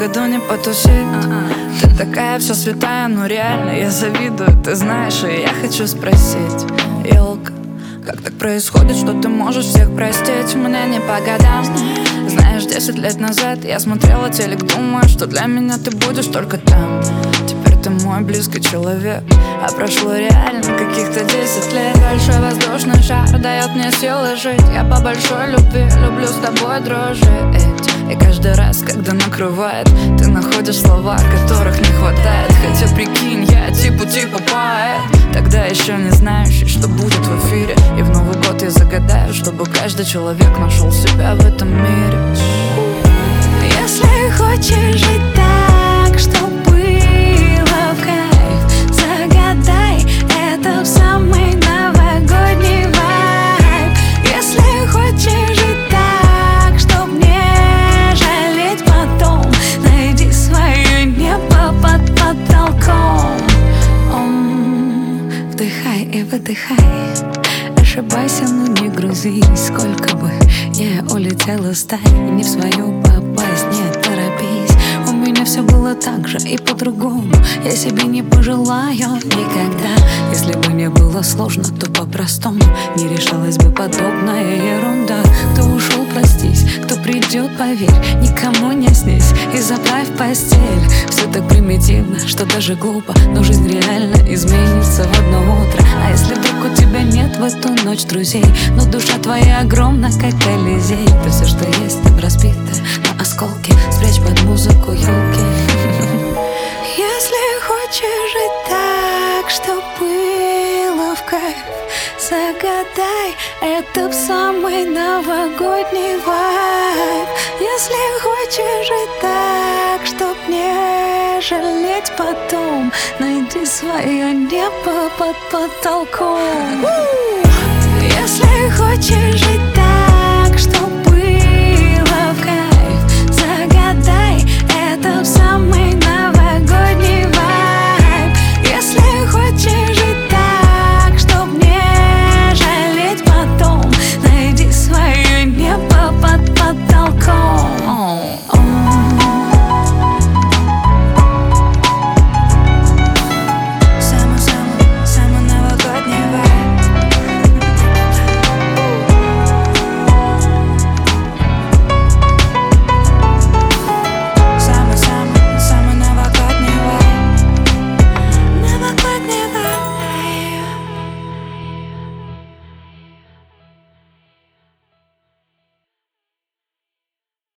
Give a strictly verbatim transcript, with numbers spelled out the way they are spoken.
году не потусить. Ты такая вся святая, ну реально я завидую, ты знаешь, и я хочу спросить: ёлка, как так происходит, что ты можешь всех простить? Мне не по годам. Знаешь, десять лет назад я смотрела телек, думаю, что для меня ты будешь только там. Теперь ты мой близкий человек, а прошло реально каких-то десять лет. Большой воздушный шар дает мне силы жить. Я по большой любви люблю с тобой дружить. И каждый раз, когда накрывает, ты находишь слова, которых не хватает. Хотя прикинь, я типу-типа поэт, тогда еще не знающий, что будет в эфире. И в Новый год я загадаю, чтобы каждый человек нашел себя в этом мире. Если хочешь жить так, что было в кайф, загадай это в самый новогодний вайб. Если хочешь жить так, чтоб не жалеть потом, найди свое небо под потолком. Ом, вдыхай и выдыхай, ошибайся, но не грузись. Сколько бы я улетела, стань не в свою попасть, не торопись. У меня все было так же и по-другому, я себе не пожелаю никогда. Если бы не было сложно, то по-простому не решалась бы подобная ерунда. Кто ушел, простись, кто придет, поверь, никому не снись и заправь постель. Все так примитивно, что даже глупо, но жизнь реально изменится в одно утро. А если вдруг у тебя нет в эту ночь друзей, но душа твоя огромна, как Колизей, то все, что есть, там разбито на осколки, спрячь под музыку елки. Если хочешь жить так, что было в кайф, загадай это в самый новогодний вайб. Если хочешь жить так, чтоб не жалеть потом, найди свое небо под потолком. Если хочешь жить